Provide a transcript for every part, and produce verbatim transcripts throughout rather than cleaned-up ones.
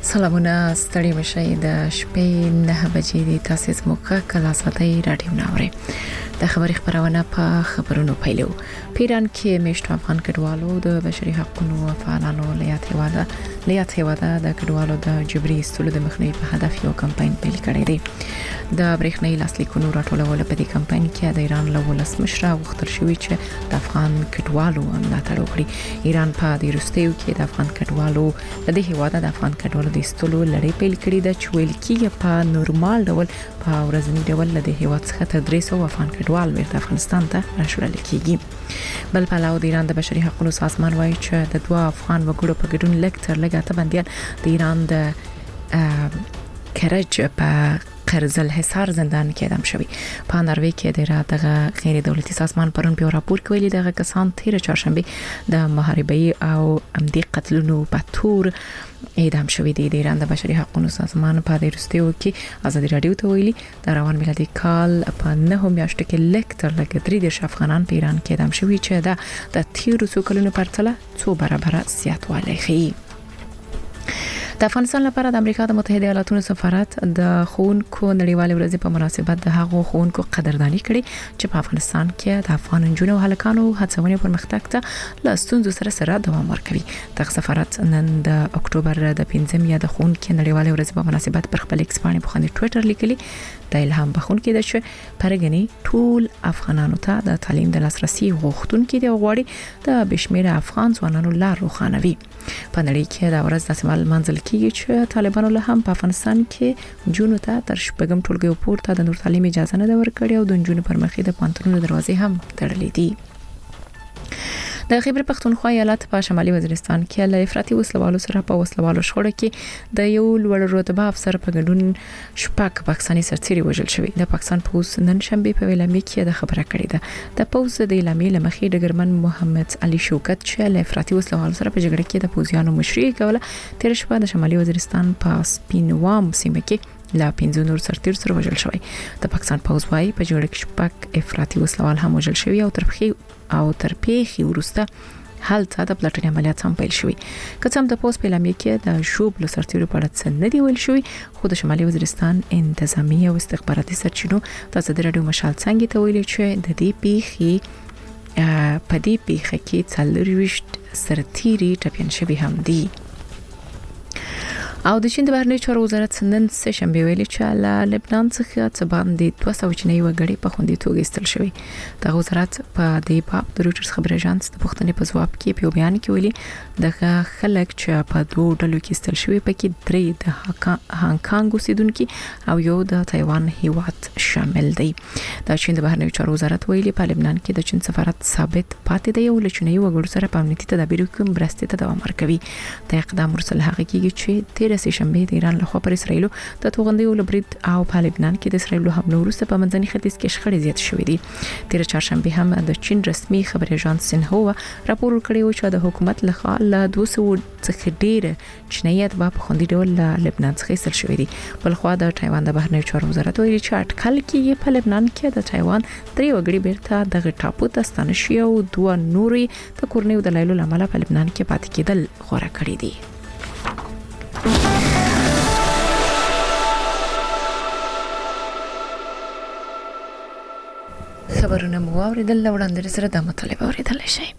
سلامونه ستړي مشي د شپې نه بجې د تاسو زموږه کلا ساتي رادیو ناوړي د خبري خبرونه په خبرونو پیلو پیران کې میشت افغان کډوالو د بشري حقوقو فعالانو لیات هواده لیات هواده د کډوالو د جبري استولو د مخنیوي په هدف یو کمپاین پیل کړی دی د برېښنايي لاسلیکونو راټولول په دې کمپاین کې د ایران له ولس مشره وختل شوی چې د افغان کډوالو ملاتړ وکړي ایران په دې وروستیو کې د افغان کډوالو د دې هواده د افغان کډوالو د استولو لړۍ پیل کړې ده چې ویل کېږي په نورمال ډول په ورځنی ډول له هیواد څخه تر درې سوه افغان کډوال ورته افغانستان ته راشول کېږي بل پلاو د ایران د بشري حقوقو سازمان وايي چې د دوه افغان وګړو په ګډون لیکتر لګاته بنديان د ایران د کرج په قرزل حصار زندان کې اعدام شوی په ناروې کې د دغه غیر دولتي سازمان پرون په راپور کې ویلي دغه کسان تیر چهارشنبه د محاربې او امدي قتلونو په تور اعدام شوی دي د ایران د بشري حقوقو سازمان په دې وروستیو کې آزادي رادیو ته ویلي د روان میلادي کال په نهه میاشتو کې لیکتر لګدري د افغانان په ایران کې اعدام شوی چې د تیر څو کلونو پرتله څو برابر زیاتوالی ښيي د افغانستان لپاره د امریکا د متحده ایالاتونو سفارت د خونکو نړیوال ورځ په مناسبت د هغو خونکو قدردانی کړي چې په افغانستان کې د افغان نجونو او هلکانو هڅونې پرمختګ ته لاستون سره سره دوام ورکوي د سفارت نن د اکتوبر د پنځم یا د خونکو نړیوال ورځ په مناسبت پر خپل ایکس باندې په خندې ټوئیټر لیکلي د الهام بخښونکي د چې پرګنی ټول افغانانو ته د تعلیم د لاسرسي غوښتونکي د غوړي د بشمیره افغان ځوانانو لار روښانوي په نړۍ کې د ورځ د سیمال منځل کېږي چې طالبانو له هم په افغانستان کې جنونو ته تر شپږم ټولګي پورته د نور تعلیم اجازه نه ورکړي او د جنونو پر مخې د پانتونو دروازې هم تړلې دي د خیبر پختونخوا ایالت په شمالي وزیرستان کې له افراطي وسلوالو سره په وسلوالو شخړه کې د یو لوړ رتبه افسر په ګډون شپږ پاکستاني سرتیري وژل شوی د پاکستان پولیس نن شنبه په ویلامي کې د خبره کړې ده د پولیس د اعلامیې لمخې ډګرمن محمد علي شوکت چې له افراطي وسلوالو سره په جګړه کې د پوزیانو مشري کوله تیر شپه د شمالي وزیرستان په سپینوام سیمه کې لا پنځه نور سرتیر سره وژل شوی د پاکستان پولیس وايي په جګړه کې شپږ افراطي وسلوال هم وژل شوی او ترخی او ترپیخي ورسته هلته د پلاټونی عملیات هم پیل شوی کڅم د پوس په لامل کې د شوب له سرتیرو په اړه څه نه دی ویل شوی خو د شمالي وزیرستان انتظامی او استخباراتي سرچینو تاسو د رادیو مشال څنګه ته ویل چې د دې پیخي په دې پیخه کې څلورويشت سرتیري ټپيان شوی هم دي او د چین د بهرنی چارو وزارت نن سه شنبه ویلي چې له لبنان څخه څه باندې دوه سوه چینایي وګړي په خوندي توګه ایستل شوی د وزارت په دې باب د روټرز خبري اژانس د پښتنې په ځواب کې په بیان کې ویلي دغه خلک چې په دوه ډلو کې ایستل شوی پکې درې د هانګ کانګ اوسیدونکو او یو د تایوان هیواد شامل دي د چین د بهرنی چارو وزارت ویلي په لبنان کې د چین سفارت ثابت پاتې دی او له چینایي وګړو سره په امنیتي تدابیرو کې مرستې ته دوام ورکوي د اقدام ورسره هغه کېږي چې تیر سه شنبه د ایران له خوا پر اسرایل د توغندیو لبرید او په لبنان کې د اسرایل حمله وروسته په منځني ختیځ کې شخړې زیات شوې دي تیر چهارشنبه هم د چین رسمي خبري اژانس سنهوا راپور کړی و چې د حکومت له خوا له دوه سوه څخه ډیر چینایي په خوندي ډول له لبنان څخه ایستل شوې دي بل خو د تایوان د بهرنی چارو وزارت ویلي چې اټکل کې په لبنان کې د تایوان درې وګړي بیرته دغه ټاپو ته ستانه شي او دوه نوري د کورنیو دلایلو لامل په لبنان کې پاتې کېدل غوړه کړی دي خبرونه مو اوریدل وړاندې سره د مطالبه اوریدل شي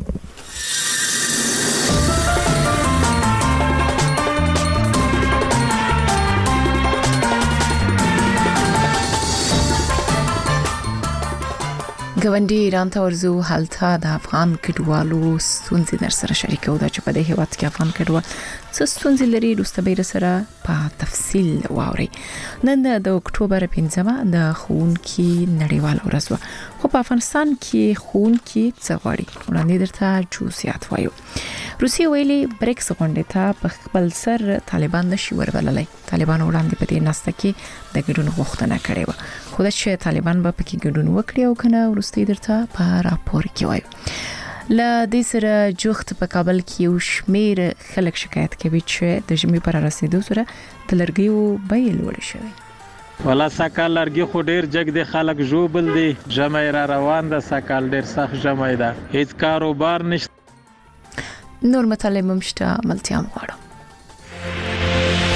ګوندی ایران ته ورزو حالته د افغان کډوالو ستونزې در سره شریکو دا چې په دې هیواد کې افغان کډوال څه ستونزې لري وروسته به سره په تفصیل واوري نن د اکتوبر پنځمه د خونکي نړیوال ورځ خو په افغانستان کې خونکي څه غواړي وړاندې درته جزئیات وایو روسیه ویلي بریکس غونډه ته په خپل سر طالبان نشي وربللای طالبان وړاندې په دې نسته کې د ګډون غوښتنه کړې و خو د چې طالبان به پکې ګډون وکړي او کنه ورسته درته په راپور کې وایو ل دې سره جوخت په کابل کې یو شمیر خلک شکایت کوي چې د ژمي پر رسیدو سره د لرګیو بیه لوړ شوی ولا ساکال لرګي خو ډیر جګ دي خلک جوبل دي جمع را روان ده ساکال ډیر سخت جمع ده هیڅ کاروبار نشته نور مطالب مشته ملتيام غواړم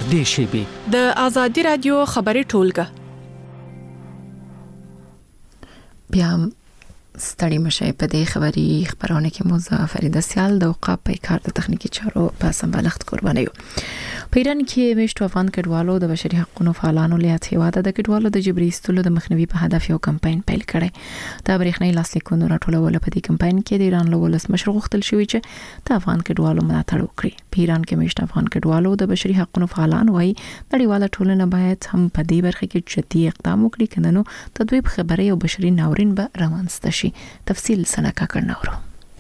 نږدې شي. د آزادي رادیو خبري ټولګه بیا ستړي مشه په دې خبري خبرونه کې موزه فرید سیال د اوقاف په کار د تخنیکی چارو په سمبالښت قرباني یو. په ایران کې مشتو افغان کډوالو د بشري حقوقو فعالانو له هیواده د کډوالو د جبري استلو د مخنیوي په هدف یو کمپاین پیل کړي. دا برېښنايي لاسلیکونو راټولول په دې کمپاین کې د ایران له ولس مشر غوښتل شوی چې د افغان کډوالو ملاتړ وکړي. په ایران کې مشتو افغان کډوالو د بشري حقوقو فعالان وایي نړیواله ټولنه باید هم په دې برخه کې جدي اقدام وکړي کنه نو تدویب خبري او بشري ناورین به روانسته شي. تفصیل سنکا کرناورو.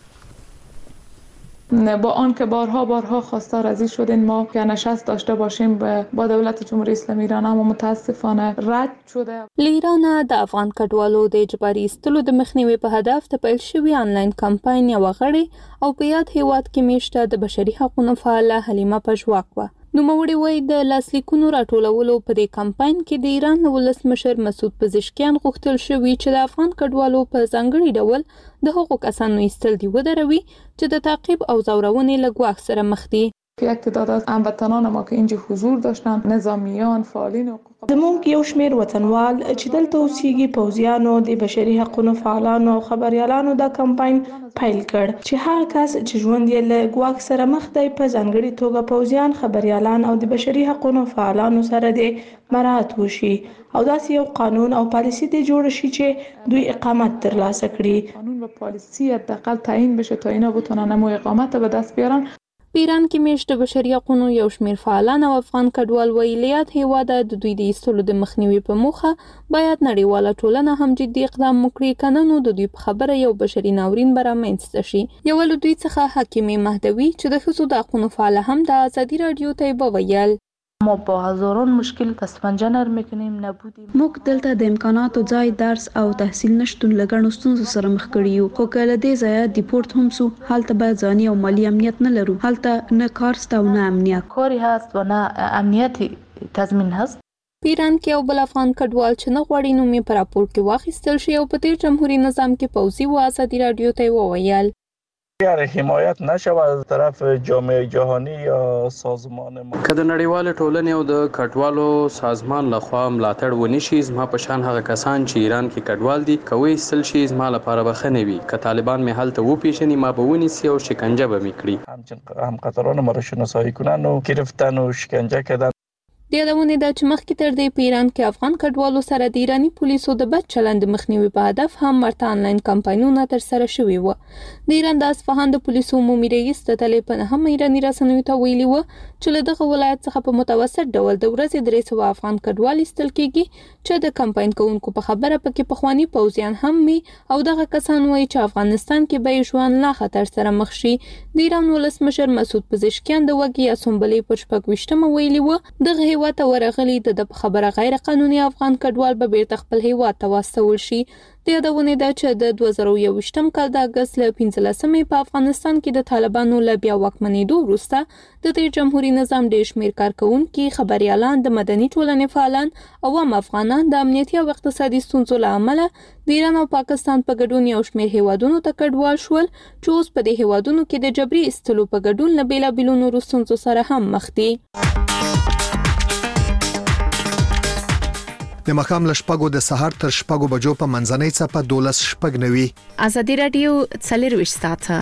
با آنکه بارها بارها خواستار از این شدیم ما که نشست داشته باشیم با دولت جمهوری اسلامی ایران، اما متاسفانه رد شده. ایران د افغان کډوالو د اجباري استلو د مخنیوي په هدف د پیل شوی آنلاین کمپاین یو غړي او په یاد هیواد کې میشته د بشري حقوقو فعاله حلیمه پژواک و. نو موري وای د لاسلیکونو راټولولو په دې کمپاین کې د ایران ولس مشر مسعود پزشکیان غوښتل شوی چې د افغان کډوالو په ځانګړي ډول د حقوق کسانو ایستل دی ودروي چې د تعقیب او زورونې لګواخ سره مخ دي. یک تعداد از هموطنان ما که اینجا حضور داشتن، نظامیان، فعالین حقوق زموږ یو شمیر وطنوال چې دلته اوسېږي پوځیانو د بشري حقوقو فعالانو او خبريالانو دا کمپاین پیل کړ چې هر کس چې ژوند یې له ګواښ سره مخ دی په ځانګړي توګه پوځیان، خبريالان او د بشري حقوقو فعالانو سره د مراعات وشي او داسې یو قانون او پالیسی دی جوړ شي چې دوی اقامت ترلاسه کړي. قانون و پالیسی حداقل تعیین بشه تا اینا بتونن مو اقامت به دست بیارن. په ایران کې میشته بشري حقوقو یو شمیر فعالان او افغان کډوال ویلیات هیواده د دوی د ایستلو د مخنیوي په موخه باید نړیواله ټولنه هم جدي اقدام وکړي کنه نو د دوی په خبره یو بشري ناورین برامنځته شي. یو له دوی څخه حکیمه مهدوی چې د ښځو د حقوقو فعال هم د آزادي رادیو ته وویل ما با هزاران مشکل تسپنجنر میکنیم نبودیم. موږ دلته د امکاناتو ځای، درس او تحصیل نشټون لګڼو ستونزو سره مخ کړي یو. خو کله دې ځای دیپورت هم سو حالت باید ځاني او مالی امنیت نه لرو. حالت نه کار ست او نه امنیت. کاری هست و نه امنیت تضمین هست. په ایران کې یو بل افغان کډوال چې نه غواړي نو می پر راپور کې واخیستل شي او په تیر جمهوریت نظام کې پوځي و آزادي رادیو ته وویل اگر حمایت نشود از طرف جامعه جهانی یا سازمان ما که د نړیوال ټولنې او د کډوالو سازمان لخوا ملاتړ ونشي زما په شان هغه کسان چې ایران کې کډوال دي کوي سل شي زما لپاره بخنه وي که طالبان می حالت وو پیښنی ما به ونیسي او شکنجه به میکړي. همچنین هم قطران ما را شناسایی کنن و گرفتن و شکنجه کردن. د یادونه ده چې مخکې تر دې په ایران کې افغان کډوالو سره د ایرانی پولیسو د بد چلند مخنیوي په هدف هم مرته انلاین کمپاینونه تر سره شوي و. د ایران د اصفهان د پولیسو عمومي رئیس د طالبان هم ایرانی رسنیو ته ویلي و چې له دغه ولایت څخه په متوسط ډول د ورځې درې سوه افغان کډوال ایستل کېږي چې د کمپاین کوونکو په خبره پکې پخوانی پوځیان هم وي او دغه کسان وایي چې افغانستان کې به ژوند لا خطر سره مخ شي. د ایران ولسمشر مسعود پزشکیان د وګي اسمبلې پر شپږ ویلي و دغه هیواد ورغلي د خبره غیر قانوني افغان کډوال به بیرته خپل هیواد ته واستول شي. د یادونه ده چې د دوه زره یوویشتم کال د اگست له پنځلسمې په افغانستان کې د طالبانو له بیا واکمنېدو وروسته د تیر جمهوریت نظام ډېر شمېر کارکوونکي، خبريالان، د مدني ټولنې فعالان او عام افغانان د امنیتي او اقتصادي ستونزو له امله د ایران او پاکستان په ګډون یو شمېر هیوادونو ته کډوال شول چې اوس په دې هیوادونو کې د جبري ایستلو په ګډون له بېلابېلو نورو ستونزو سره هم مخ دي. د مخام له شپږو د سهار تر شپږو بجو په منځنۍ څپه دولس شپږ نوي. آزادي رادیو څلرویشت ساعته.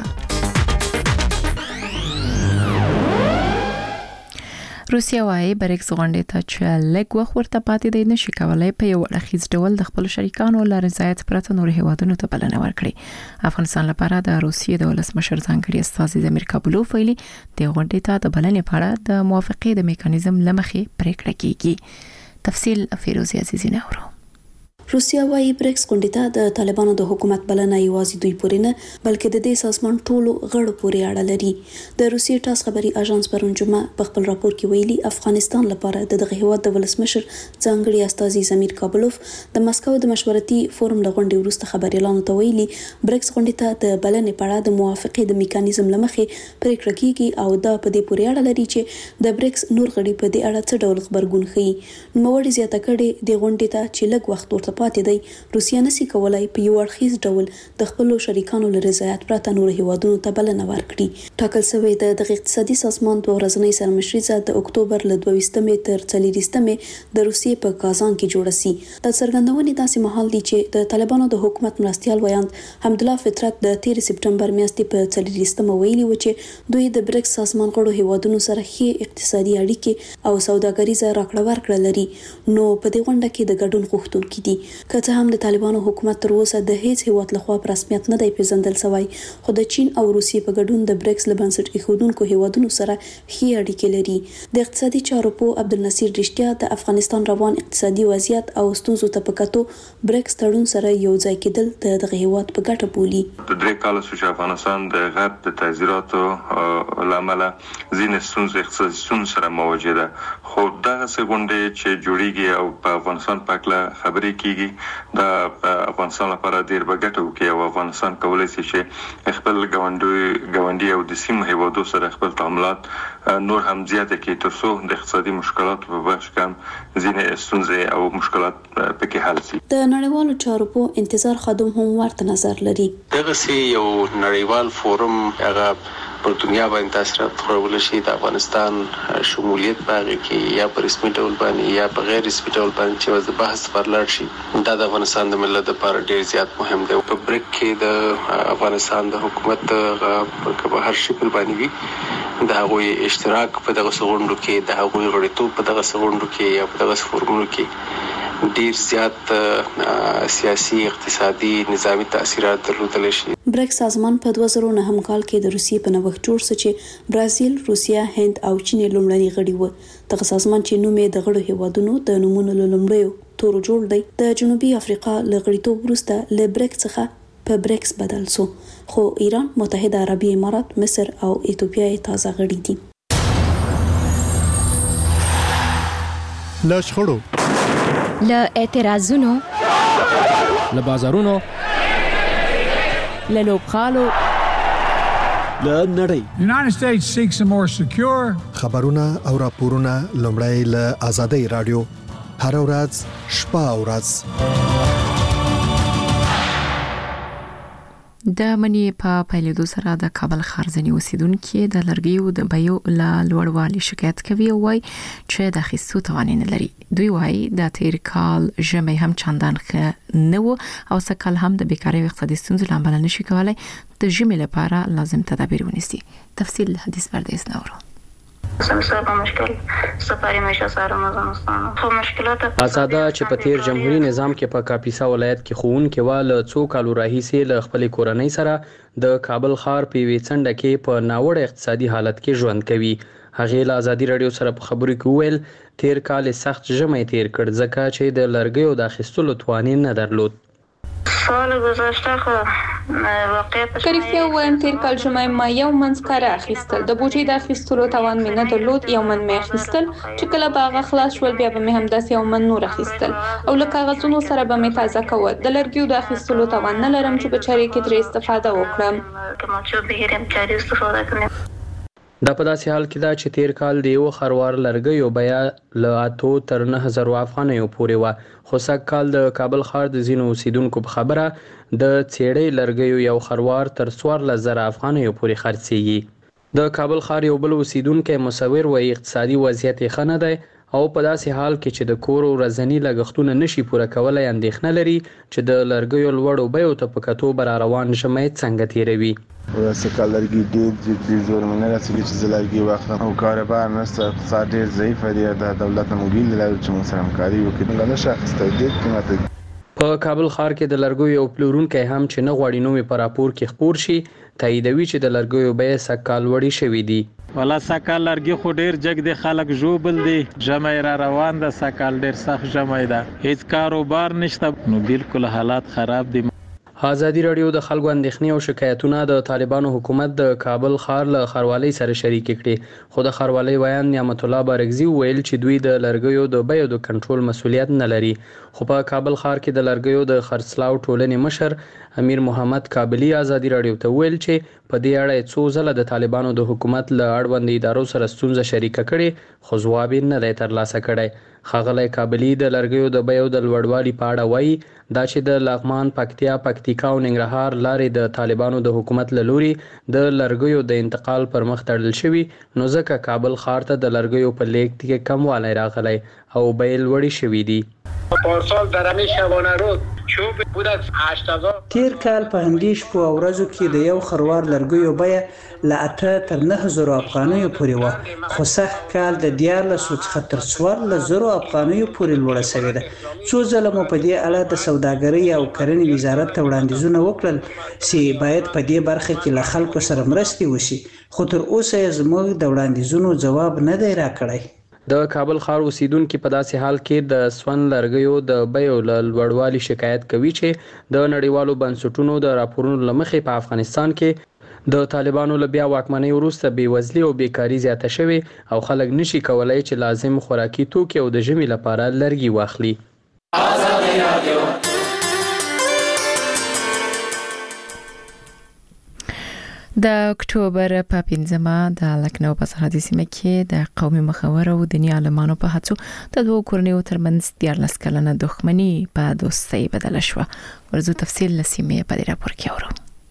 روسیا وايي بریکس غونډې ته چې لږ وخت ورته پاتې دی نشي کولای په یو اړخیز ډول د خپل شریکانو له رضایت پرته نور هیوادونو ته بلنه ورکړي. افغانستان لپاره د روسیې د ولسمشر ځانګړي استازي زمیر کابلوف ویلي د غونډې ته د بلنې په اړه د موافقې د میکانیزم لمخې پریکړه کیږي. تفصیل فیروزی عزیزی نورو. روسیا وايي بریکس غونډې ته د طالبانو د حکومت بلنه یوازې دوی پورې نه بلکې د دې سازمان ټولو غړو پورې اړه لري. د روسیې ټاس خبري اژانس پرون جمعه په خپل راپور کې ویلي افغانستان لپاره د دغه هیواد د ولسمشر ځانګړي استازي زمیر کابلوف د مسکو د مشورتي فورم له غونډې وروسته خبريالانو ته ویلي بریکس غونډې ته د بلنې په اړه د موافقې د میکانیزم لمخې پریکړه کیږي او دا په دې پورې اړه لري چې د بریکس نور غړي په دې اړه څه ډول خبرګون ښیي. نوموړي زیاته کړې د غونډې ته چې لږ وخت ورته وروسته پاتې دی روسیه نسي کولای په یو اړخیز ډول د خپل شریکانو له رضایت پرته نور هیوادونو ته بلنه ورکړي. ټاکل شوی د دغه اقتصادي سازمان دوه ورځنۍ سرمشریزه د اکتوبر له دوه ویشتمې تر څلورویشتمې د روسیې په کازان کې جوړه سي. د څرګندونې داسې مهال دی چې د طالبانو د حکومت مرستيال ویاند حمدالله فطرت د تیر سپټمبر میاشتې په څلورویشتمه ویلي و چې دوی د بریکس سازمان غړو هیوادونو سره ښې اقتصادي اړیکې او سوداګریزه راکړه ورکړه لري. نو په دې غونډه کې د ګډون غوښتونکي دي. که څه هم د طالبانو حکومت تر اوسه د هیڅ هیواد لخوا په رسمیت نه دی پیژندل شوی، خو د چین او روسیې په ګډون د بریکس له بنسټ ایښودونکو هیوادونو سره ښې اړیکې لري. د اقتصادي چارو په عبدالنصیر رښتیا د افغانستان روان اقتصادي وضعیت او ستونزو ته په کتو بریکس تړون سره یو ځای کېدل د دغه هیواد په ګټه بولي. د درې کال چې افغانستان د غرب د تعزیراتو لامل ځینې ستونزې اقتصادي ستونزې سره مواجه ده، خو دغه څه غونډې چې جوړیږي او په افغانستان په اړه خبرې کیږي د افغانستان لپاره ډېر به ګټه وکړي او افغانستان کولی شي چې خپل ګاونډي او د سیمو هیوادو سره خپل تعاملات نور هم زیاته کړي تر څو د اقتصادي مشکلاتو په برخه کې ځینې ستونزې او مشکلات پکې حل شي. د نړیوالو چارو په انتظار خادم هم ورته نظر لري. دغه سي یو نړیوال فورم هغه په دنیا باندې تاثیرات خورول شي د افغانستان شمولیت باندې کې یا په رسمي ډول باندې یا په غیر رسمي ډول باندې چې د بحث پر لړ شي. دا د افغانستان د ملت لپاره ډیر زیات مهم دی. په بریک کې د افغانستان د حکومت په هر شکل باندې وي د هغوی اشتراک په دغه غونډو کې د هغوی غړیتوب په دغه غونډو کې یا په دغه فورمونو کې ډیر زیات سیاسي اقتصادي نظامی تاثیرات درلودلی شي. بریکس سازمان په دوه زره نهم کال کې د روسیې په نوښت جوړ شو چې برازیل، روسیه، هند او چین لومړني غړي و. دغه سازمان چې نوم یې د غړو هیوادونو د نومونو له لومړیو تورو جوړ دی، د جنوبي افریقا له غړیتوب وروسته له بریکس څخه په بریکس بدل شو، خو ایران، متحده عربي امارات، مصر او ایتوپیا یې تازه غړي دي. له شخړو، له اعتراضونو، له بازارونو، له لوبغالو، له نړۍ United States seeks a more secure خبرونه او راپورونه لومړی له آزادۍ رادیو هر ورځ شپه او ورځ د منی په پیلېدو سره د کابل ښارځنی اوسیدونکو د لرګیو د بیو له لوړوالي شکایت کوي او وايي چې د اخیستو توان نه لري. دوی وايي د تیر کال ژمي هم چندان ښه نه و او سکهال هم د بیکارۍ او اقتصادي ستونزو لامل نشي کولای د ژمي لپاره لازم تدابیر ونیسي. تفصیل حدیث پردیس نورو سمسر مشکل سفاری میشه سارو مزنستان خو مشکلات اساده چې په تیر جمهوریت نظام کې په کاپیسا ولایت کې خون کې وال څو کالو راهیسې له خپل کورنۍ سره د کابل ښار په ویڅنډه کې په ناوړه اقتصادي حالت کې ژوند کوي. هغه له آزادي رادیو سره په خبرو کې ویل تیر کال سخت ژمي تیر کړ ځکه چې د لرګیو د اخیستلو توان نه درلود. سال گذشته خو واقعیت کریکیا وایم تیر کال ژمي ما یو منځ کار اخیستل د بوټي د اخیستلو توان مې نه درلود. یو من مې اخیستل چې کله باغ خلاص شول بیا به مې هم داسې یو من نور اخیستل او له کاغذونو سره به مې تازه کوه. د لرګیو د اخیستلو توان نه لرم چې په چاري کې ترې استفاده وکړم. کوم چې به هرم چاري استفاده کوم. دا په داسې حال کې دا چې تیر کال د یو خروار لرګیو بیا له اتو تر نه هزار افغانیو پورې و، خو سږ کال د کابل ښار د ځینو اوسیدونکو په خبره د څېړۍ لرګیو یو خروار تر څوارلس زره افغانیو پورې خرڅېږي. د کابل ښار یو بل اوسیدونکی مصور وایي اقتصادي وضعیت یې ښه نه دی او په داسې حال کې چې د کور ورځني لګښتونه نشي پوره کولی اندېښنه لري چې د لرګیو لوړو بیو ته په کتو به را روان ژمی څنګه تېروي. واسه کال لرګي ډېر جدي زور منه رسېږي چې زه لرګي واخلم او کاروبار نشته، اقتصاد ډېر ضعیف دی. د دولت نه موږ لرو چې موږ سره همکاري وکړي نه نشه اخیستی ډېر قیمته. په کابل ښار کې د لرګیو یو پلورونکی هم چې نه غواړي نوم یې په راپور کې خپور شي تاییدوي چې د لرګیو بیې سږ کال لوړې شوي دي. ولا سکال لرګي خو ډیر جګ دی، خلک ژوبل دي، ژمی را روان ده، سکال ډیر سخت ژمی ده، هیڅ کاروبار نشته، نو بالکل حالات خراب دي. آزادي رادیو د خلکو اندېښنې او شکایتونه د طالبانو حکومت د کابل ښار له ښاروالۍ سره شریک کړي، خو د ښاروالۍ ویان نعمت الله بارګزي وویل چې دوی د لرګیو د بیو د کنټرول مسؤلیت نه لري. خو په کابل ښار کې د لرګیو د خرڅلاو ټولنې مشر امیر محمد کابلی آزادي رادیو ته ویل چې په دې اړه څو ځله د طالبانو د حکومت له اړوند ادارو سره ستونزه شریکه کړې خو ځواب یې نه دی ترلاسه کړی. ښاغلی کابلي د لرګیو د بیو د لوړوالي په اړه وایي دا چې د لغمان، پکتیا، پکتیکا او ننګرهار لارې د طالبانو د حکومت له لوري د لرګیو د انتقال پر مخ تړل شوي، نو ځکه کابل ښار ته د لرګیو په لیږد کې کموالی راغلی او بیې لوړې شوي دي. پارسال در همین شبانه رود چوب بود از هشت هزار. تیر کال په همدې شپو او ورځو کې د یو خروار لرګیو بیه له اته تر نهه زرو افغانیو پورې وه، خو سږ کال د دیارلسو څخه تر څوارلس زرو افغانیو پورې لوړه شوې ده. څو ځله مو په دې اړه د سوداګرۍ او کرنې وزارت ته وړاندیزونه وکړل چې باید په دې برخه کې له خلکو سره مرستې وشي، خو تر اوسه یې زموږ د وړاندیزونو ځواب نه دی راکړی. د کابل ښار اوسیدونکي په داسې حال کې د سون لرګیو د بیو له لوړوالي شکایت کوي چې د نړیوالو بنسټونو د راپورونو له مخې په افغانستان کې د طالبانو له بیا واکمنۍ وروسته بېوزلي او بیکاري زیاته شوې او خلک نشي کولی چې لازم خوراکي توکي او د ژمي لپاره لرګي واخلي. د اکتوبر په پنځمه د لکنهو په سرحدي سیمه کې د قومي مخور او دیني عالمانو په هڅو د دوه کورنیو ترمنځ دیارلس کلنه دښمني په دوستۍ بدله شوه. ورځو تفصیل له سیمې په دې راپور کې اورو.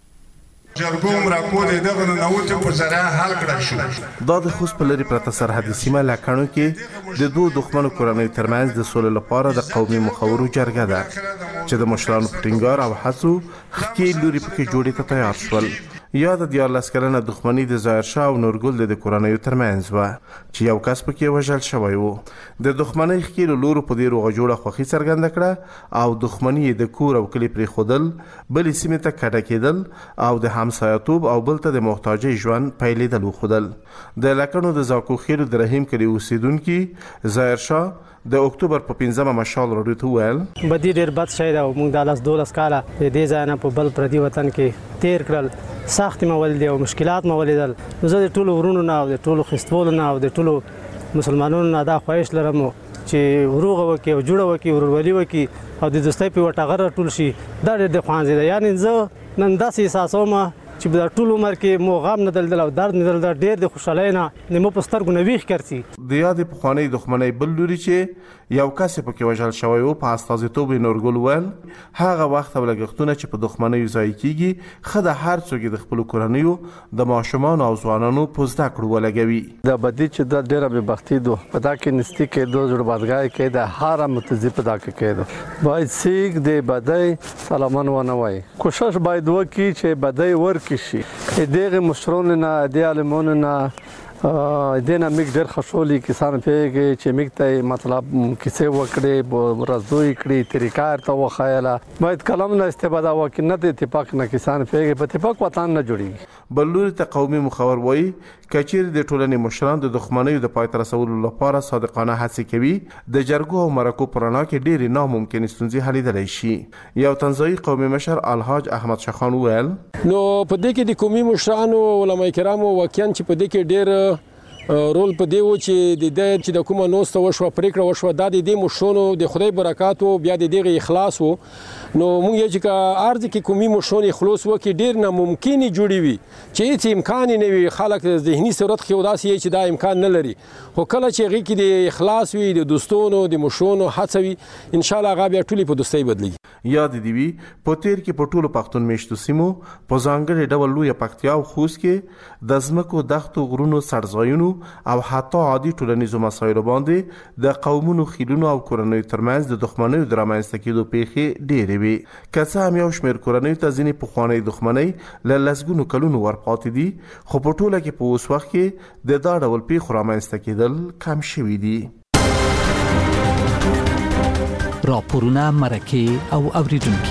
جرګوم راپور دغه نووت په ذریعہ حل کړل شو. دا د خوست په لري پرته سرحدي سیمه لکنهو کې د دوه دښمنو کورنیو ترمنځ د سولې لپاره د قومي مخورو جرګه ده چې د مشرانو په ټینګار او هڅو ښکې لوري پکې جوړې ته تیار شول. یا د دیارلس کلنه دښمني د ظاهر شاه او نورګل د کورنیو ترمنځ وه چې یو کس پکې وژل شوی و. د دښمنۍ ښکېلو لورو په دې روغه جوړه خوښي څرګنده کړه او دښمني یې د کور او کلي پرېښودل، بلې سیمې ته کډه کېدل او د همسایه‌توب او بل ته د محتاجۍ ژوند پیلېدل وښودل. د لکنو د زاکو خیلو د رحیم کلي اوسیدونکي ظاهر شاه د اکتوبر په پنځمه مشال راډیو ته وویل بدی ډېر بد شی ده او موږ د لس دولس کاله د دې ځای نه په بل پردي وطن کې تیر کړل، سختې مو ولیدې او مشکلات مو ولیدل. نو زه د ټولو ورونو نه او د ټولو خیستوالو نه او د ټولو مسلمانانو نه دا خواهش لرم چې وروغه وکړي او جوړه وکړي، ورورولي وکړي او د دوستۍ په وټه غره ټول شي. دا ډېر د خوانځي ده. یعنې زه نن داسې احساسوم چې په ټول عمر کې مو غم نه دلدل او درد نه دلدل، ډېر د خوشحالۍ نه مو په سترګو نه ویښ کړي. د یادې پخوانۍ دښمنۍ بل لوري چې یو کس یې پکې وژل شوی و په استازیتوب یې نورګل وویل هغه وخت او لګښتونه چې په دښمنیو ضایع کېږي ښه ده هر څوک د خپلو کورنیو د ماشومانو او ځوانانو په زده کړو ولګوي. د بدي چې دا ډېره بېبختي ده په دا کې نستي کېدو زړهبازګۍ کېده هر متضی په دا کې کېده. باید سیک د بدۍ سلامن ونه وایي، کوشش باید وکړي چې بدۍ ورکړي شي. دغه مشرانو نه د عالمانو نه دینه میک ډېر خوشحالي کسان پیږي چې میک ته مطلب کیسه وکړي رازوي کړي طریقار ته وخایله باید کلام نه استفاده وکړي نه د اتفاق نه کسان پیږي په اتفاق وطن نه جوړي. بلوري ته قومي مخور وایي کچیر د ټولنې مشران د دښمنۍ د پای ته رسولو لپاره صادقانه هڅې کوي د جرګو او مرکو په رڼا کې ډېرې ناممکن ستونزې حلیدلی شي. یو تنزایي قومي مشر الحاج احمد شخان وویل نو په دې کې د قومي مشرانو علما کرامو واقعا چې په دې کې ډېر رول په دی و چې د دې چې د کومه نوسته وشوه پریکړه وشوه دا د دې مشرانو د خدای برکات او بیا د دې اخلاص وو. نو موږ یې چې ارزه کې کومي مشران اخلاص وکي ډیر ناممکن جوړي وي چې هیڅ امکان نه وي خلک ذهني صورت خو داسې چې دا امکان نه لري، خو کله چې غي کې د اخلاص وي د دوستونو د مشرانو هڅوي ان شاء الله هغه بیا ټولي په دوستۍ بدلېږي. یاد دی وی په تیر کې په ټولو پښتون میشتو سیمو په ځانګړي ډول لوی پکتیا او خوست کې د ځمکو دښتو غرونو سرځایونو او حتی عادي ټولنیزو مسایلو باندې د قومونو خیلونو او کورنیو ترمنځ د دښمنیو د رامنځته کېدو پیښې ډېرې وي. که څه هم یو شمېر کورنیو ته ځینې پخوانۍ دښمنۍ له لسګونو کلونو ورپاتې دي، خو په ټوله کې په اوس وخت کې د دا ډول پیښو رامنځته کېدل کم شوي دي. راپورونه مرکه او اوریدونکي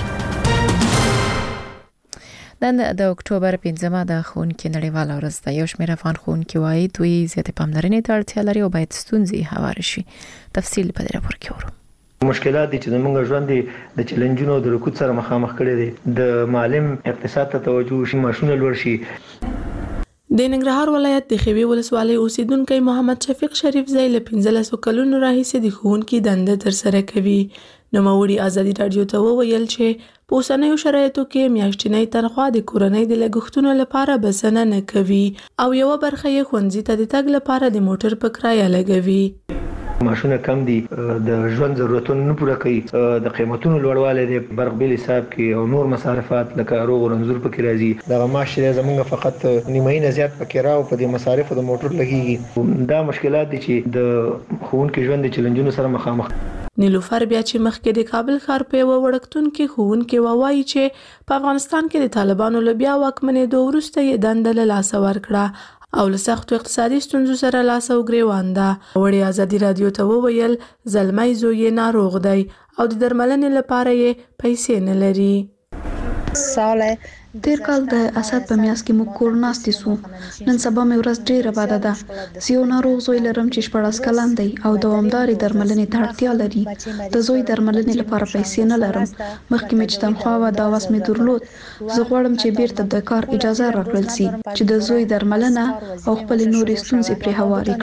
نن د اکتوبر پنځمه د ښوونکي نړیواله ورځ ده. یو شمېر افغان ښوونکي وایي دوی زیاتې پاملرنې ته اړتیا لري او باید ستونزې هوارې شي. تفصیل په دې راپور کې اورو. مشکلات دي چې زموږ ژوند د چیلنجونو د رکود سره مخامخ کړي دي. د معلم اقتصاد ته توجه شي، ماشونه لوړ شي. د ننګرهار ولایت د خوي ولسوالۍ اوسیدونکو محمد شفیق شریف زئی له پنځلسو کلونو راهیسې د ښوونکي دنده ترسره کوي. نوموړي ازادي رادیو ته وویل چې په اوسنیو شرایطو کې میاشتنۍ تنخوا د کورنۍ د لګښتونو لپاره بسنه نه کوي او یو برخه یې ښوونځي ته د تګ لپاره د موټر په کرایه لګوي. ماشونه کم دي، د ژوند ضرورتونه نه پوره کوي، د قیمتونو لوړوالی دی، برق بیل حساب کې او نور مصارفات لکه روغ رنځور پکې راځي. دغه معاش چې زمونږ فقط نیمایي نه زیات پکې راو په دې مصارفو د موټر لګیږي. دا مشکلات دي چې د ښوونکي ژوند د چیلنجونو سره مخامخ. نیلوفر بیا چې مخکې د کابل ښار په یوه وړکتون کې ښوونکې ووایي چې په افغانستان کې د طالبانو له بیا واکمنېدو وروسته یې دنده له لاسه ورکړه او له سختو اقتصادي ستونزو سره لاس او ګریوان ده. وړې ازادي رادیو ته وویل زلمی زوی یې ناروغ دی او د درملنې لپاره یې پیسې نه لري. ساله تیر کال د اسد په میاشت کې موږ کور ناستې سو. نن سبا مې ورځ ډېره بده ده. زه یو ناروغ زوی لرم چې شپاړس کلن دی او دوامدارې درملنې ته اړتیا لري. د زوی درملنې لپاره پیسې نه لرم. مخکې مې چې تنخوا وه دا وس مې درلود. زه غواړم چې بیرته د کار اجازه راکړل سي چې د زوی درملنه او خپلې نورې ستونزې پرې هوارې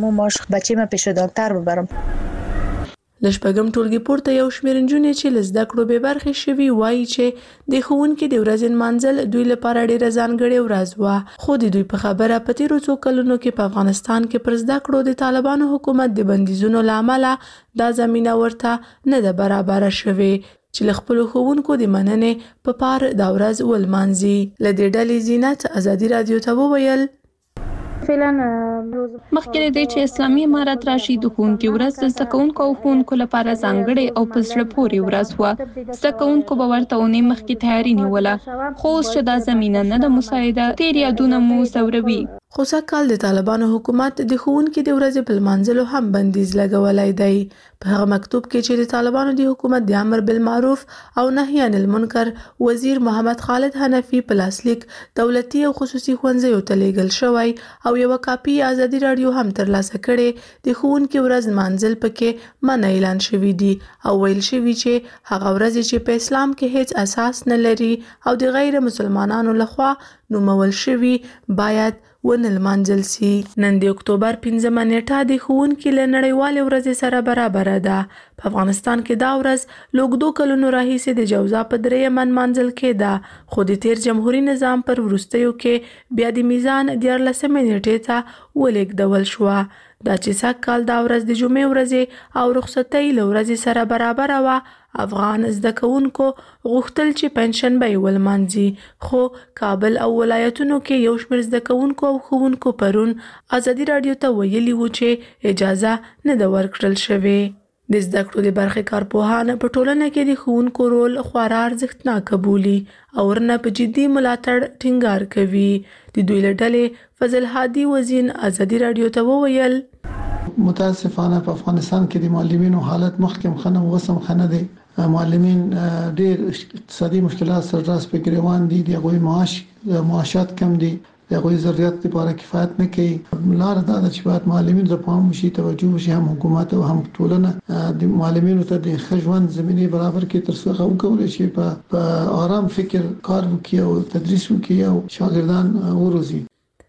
کړم. له شپږم ټولګي پورته یو شمېر نجونې چې له زده کړو بې برخې شوي وایي چې د ښوونکي د ورځې نمانځل دوی لپاره ډېره ځانګړې ورځ وه. خو د دوی په خبره په تېرو څو کلونو کې په افغانستان کې پر زده کړو د طالبانو حکومت د بندیزونو له امله دا زمینه ورته نه ده برابره شوې چې له خپلو ښوونکو د مننې په پار دا ورځ ولمانځي. له دې ډلې زینت ازادي رادیو ته وویل مخکې د دې چې اسلامي امارت راشي د ښوونکي ورځ د زده کوونکو او ښوونکو لپاره ځانګړې او په زړه پورې ورځ وه. زده کوونکو به ورته اونۍ مخکې تیاري نیوله، خو اوس چې دا زمینه نه ده مساعده تېر یادونه مو ځوروي. خو سږکال د طالبانو حکومت د ښوونکي د ورځې په لمانځلو هم بندیز لګولی دی. په هغه مکتوب کې چې د طالبانو د حکومت د امر بالمعروف او نهي عن المنکر وزیر محمد خالد حنفي په لاسلیک دولتي او خصوصي ښوونځیو ته لیږل شوی او یوه کاپي ازادي راډیو هم ترلاسه کړې، د ښوونکي ورځ لمانځل پکې منع اعلان شوي دي او ویل شوي چې هغه ورځې چې په اسلام کې هیڅ اساس نه لري او د غیر مسلمانانو لخوا نومول شوي باید ونه لمانځل سي. نن د اکتوبر پنځمه نیټه د ښوونکي له نړیوالې ورځې سره برابره ده. په افغانستان کې دا ورځ له اوږدو کلونو راهیسې د جوزا په درېیمه نمانځل کېده، خو د تیر جمهوري نظام پر وروستیو کې بیا د میزان دیارلسمې نیټې ته ولېږدول شوه. دا چې سږکال دا ورځ د جمعې ورځې او رخصتۍ له ورځې سره برابره وه، افغان زده کوونکو غوښتل چې پنجشنبه یې ولمانځي، خو کابل او ولایتونو کې یو شمېر زده کوونکو او ښوونکو پرون ازادي راډیو ته ویلي وو چې اجازه نه ده ورکړل شوې. د زده کړو د برخې کارپوهان په ټولنه کې د ښوونکو رول خورا ارزښتناکه بولي او ورنه په جدي ملاتړ ټینګار کوي. د دوی له ډلې فضل هادي وزین ازادي راډیو ته وویل متاسفانه په افغانستان کې د معلمینو حالت مخکې خنه وسم خنه دی. معلمین ډېر اقتصادي مشکلات سره راس په ګریوان دي، د هغوی معاش معاشات کم دي، د هغوی ضرورت لپاره کفایت نه کوي. لار دا ده چې باید معلمین ته پام وشي، توجه وشي، هم حکومت او هم ټولنه د معلمینو ته د ښه ژوند زمینې برابر کړي تر څو هغه وکولای شي په آرام فکر کار وکړي او تدریس وکړي او شاګردان وروزي.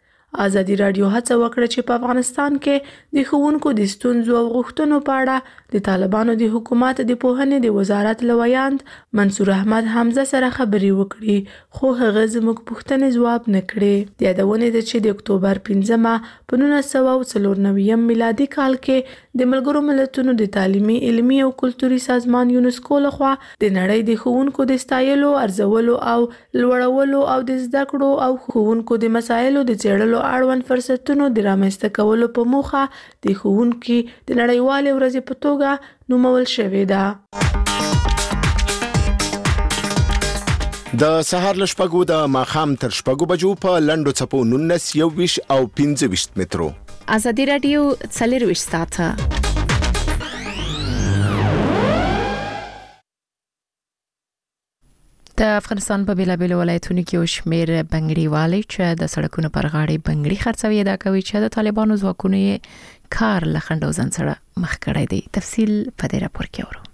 ازادي راډیو هڅه وکړه چې په افغانستان کې د ښوونکو د ستونزو او غوښتنو په اړه د طالبانو د حکومت د پوهنې د وزارت له ویاند منصور احمد حمزه سره خبرې وکړي، خو هغه زموږ پوښتنې ځواب نه کړې. د یادونې ده چې د اکتوبر پنځمه په نولس سوه څلور نوي میلادي کال کې د ملګرو ملتونو د تعلیمي، علمي او کلتوري سازمان یونسکو لخوا د نړۍ د ښوونکو د ستایلو، ارزولو او لوړولو او د زده کړو او ښوونکو د مسایلو د څېړلو اړوند فرصتونو د رامنځته کولو په موخه د ښوونکي د نړیوالې ورځې په توګه نومول شوې ده. د سهار له شپږو د ماښام تر شپږو بجو په لنډو څپو نولس، یوویشت او پنځه ویشت مترو. ازادي راډیو څلرویشت ساعته د افغانستان په بیلابیلو ولایتونو کې یو شمېر بنګړیوالي چې د سړکونو پر غاړې بنګړي خرڅوي دا کوي چې د طالبانو ځواکونو یې کار له خنډوزن سره مخ کړی دی. تفصیل په دې راپور کې اورو.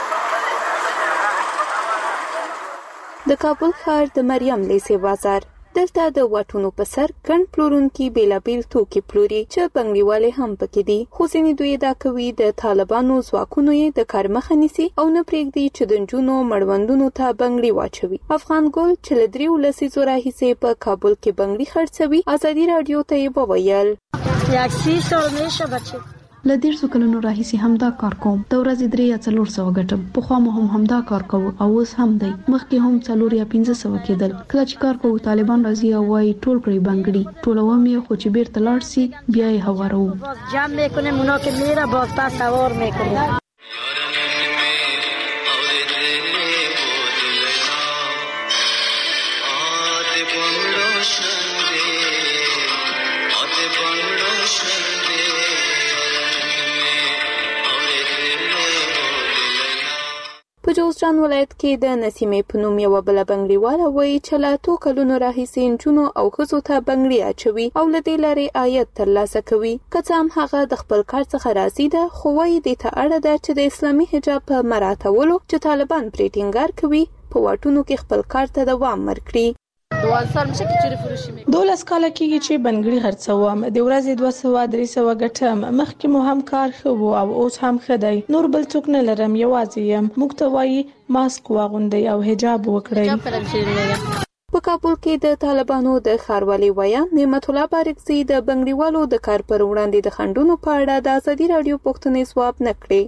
د کابل ښار د مریم لیسې بازار دلته د واټونو په سر ګڼ پلورونکي بېلابېل توکي پلوري چې بنګړیوالې هم پکې دي، خو ځینې دوی دا کوي د طالبانو ځواکونو یې د کار مخه نیسي او نه پرېږدي چې د نجونو مړوندونو ته بنګړي واچوي. افغان ګل چې له دریو لسیزو راهیسې په کابل کې بنګړي خرڅوي، ازادي راډیو ته یې وویل یک سی سال میشه بچه له دیرشو کلونو راهیسې همدا کار کوم. د ورځې درې یا څلور سوه ګټم. پخوا مو هم همدا کار کوو او اوس هم دی. مخکې هم څلور یا پنځه سوه کېدل. کله چې کار کوو طالبان راځي او وایي ټول کړئ بنګړي، ټولوم یې، خو چې بیرته لاړ سي بیا یې هواروو. جمع میکنیم، اونا که میره باز پس سوار میکنیم. په جوزجان ولایت کې د نسیمې په نوم یوه بله بنګړیواله وایي چې له اتو کلونو راهیسې نجونو او ښځو ته بنګړي اچوي او له دې لارې عاید ترلاسه کوي. که څه هم هغه د خپل کار څخه راضي ده، خو وایي دې ته اړه ده چې د اسلامي حجاب په مراعاتولو چې طالبان پرې ټینګار کوي په واټونو کې خپل کار ته دوام ورکړي. دولس کاله کېږي چې بنګړي خرڅوم. د ورځې دوه سوه درې سوه ګټم. مخکې مو هم کار ښه و او اوس هم ښه دی. نور بل څوک نه لرم، یوازې یم. موږ ته وایي ماسک واغوندئ او حجاب وکړئ. په کابل کې د طالبانو د ښاروالي ویان نعمت الله بارکزي د بنګړیوالو د کار پر وړاندې د خنډونو په اړه د ازادي راډیو پوښتنې ځواب نه کړې.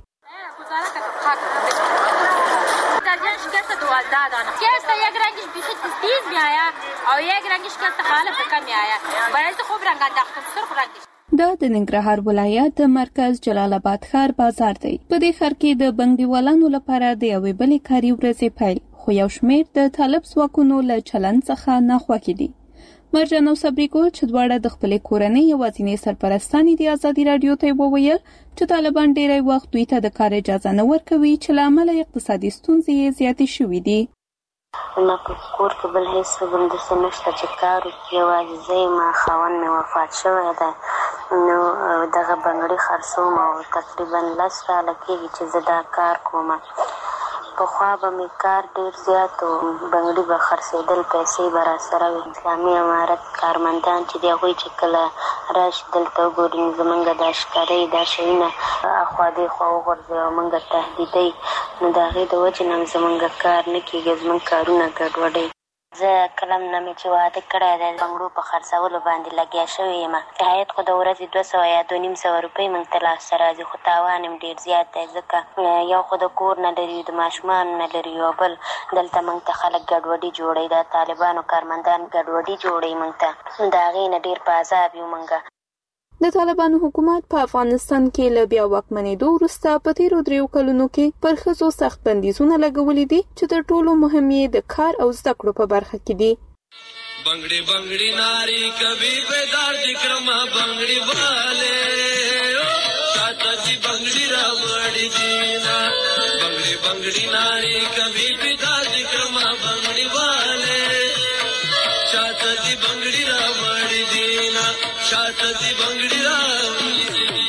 شکست یک رنگش بیشتر تیز میآید او یک رنگش که خالص کم میآید. باید خوب رنگ انداختن سرخ رنگش. دا د ننګرهار ولایت د مرکز جلال آباد ښار بازار دی. په دې ښار کې د بنګړیوالانو لپاره د یوې بلې کاري ورځې پیل، خو یو شمېر د طالب ځواکونو له چلند څخه ناخوښ دي. مرجان او صبري ګل چې دواړه د خپلې کورنۍ یوازینۍ سرپرستانې د ازادي راډیو ته وویل چې طالبان ډېری وخت دوی ته د کار اجازه نه ورکوي، چې له امله اقتصادي ستونزې یې زیاتې شوې دي. ما په کور کې بل هیڅ بندسه نشته چې کار وکړي، یوازې زه ما خاوند مې وفات شوی دی، نو دغه بنګړي خرڅوم او تقریبا لس کاله کېږي چې زه دا کار کوم. پخوا به مې کار ډېر زیات و، بنګړي به خرڅېدل، پیسې به راسره وي. اسلامي امارت کارمندان چې دي هغوی چې کله راشي دلته وګوري نو زمونږ دا ښکارۍ دا شیونه اخوا دېخوا وغورځوي او موږ تهدیدوي، نو د هغې د وجې نه زمونږ کار نه کېږي، زمونږ کارونه ګډوډوي. زه کلم نه مې چې واده کړی دی بنګړو په خرڅولو باندې لګیا شوې یم. عاید خو د ورځې دوه سوه یا دوه نیم سوه روپۍ موږ ته لاسته راځي، خو تاوان یې ډېر زیات دی، ځکه یو خو د کور نه لري، د ماشومانو نه لري، یو بل دلته موږ ته خلک ګډوډي جوړوي، دا طالبانو کارمندان ګډوډي جوړوي موږ ته، د هغې نه ډېر په عذاب یو موږ. د طالبانو حکومت په افغانستان کې له بیا واکمنېدو وروسته په تیرو دریو کلونو کې پر ښځو سخت بندیزونه لګولي دي چې تر ټولو مهم یې د کار او زده کړو په برخه کې دي. بنگڑی بنگڑی ناری کبھی بیدار دکرما بنگڑی والے چاچا جی بنگڑی راوڑی دینا بنگڑی بنگڑی ناری کبھی بیدار دکرما بنگڑی والے چاچا جی بنگڑی راوڑی دینا چاچا جی بنگڑی راوڑی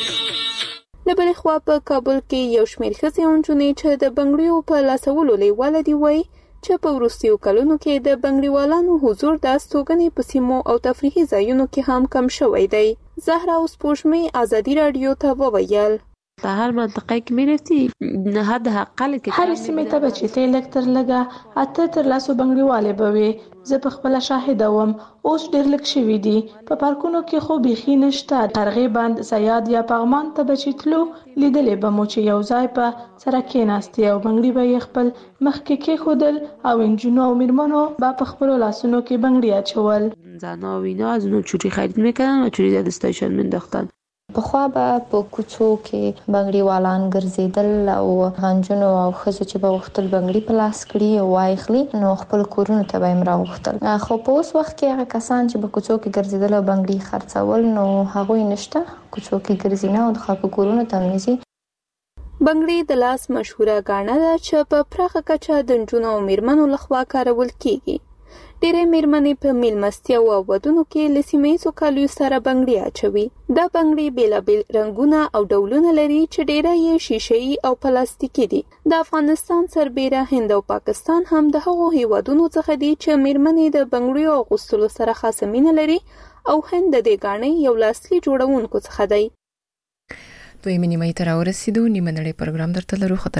له بلې خوا په کابل کې یو شمېر ښځې او نجونې چې د بنګړیو په لاسولو لیواله دي وایي چې په وروستیو کلونو کې د بنګړیوالانو حضور د استوګنې په سیمو او تفریحي ځایونو کې هم کم شوی دی. زهرا او سپوږمۍ ازادي راډیو ته وویل په هر منطقه کې میرسي نه حد اقل کې هر سیمه ته به چې ته لکتر لګا اته تر لاسو بنګړیواله بوي. زه په خپل شاهد وم، اوس ډېر لږ شوي دي. په پارکونو کې خو بيخي نشته. هرغه باند سیاد یا پغمان ته بچیتلو لیدلې به مو چې یو ځای په سره کېناستي او بنګړي به خپل مخ کې کې خودل او انجنونو او میرمنو با په خپل لاسونو کې بنګړي اچول. زنا و اینا از اون چوری خرید میکردن و چوری زد استیشن مینداختن. پخوا به په کوڅو کې بنګړیوالان ګرځېدل او غنجونو او ښځو چې به غوښتل بنګړي په لاس کړي او واخلي نو خپل کورونو ته به یې راوغوښتل. خو په اوس وخت کې هغه کسان چې په کوڅو کې ګرځېدل او بنګړي خرڅول نو هغوی نشته، کوڅو کې ګرځي نه او د خلکو کورونو ته هم ځي. بنګړي د لاس مشهوره ګاڼه ده چې په پراخه کچه د نجونو او میرمنو لخوا کارول کیږي. ډېرې میرمنې په میلمستیا او ودونو کې له سیمهییزو کالیو سره بنګړي اچوي. دا بنګړي بېلابېل رنګونه او ډولونه لري چې ډېره یې شیشه‌ایي او پلاستیکي دي. د افغانستان سربېره هند او پاکستان هم د هغو هیوادونو څخه دي چې میرمنې د بنګړیو اغوستلو سره خاصه مینه لري او هند د دې ګاڼې یو لاسلي جوړونکو څخه دی. دوی منیمه ته راورسېدو. نیمه نړۍ پروګرام درته لرو.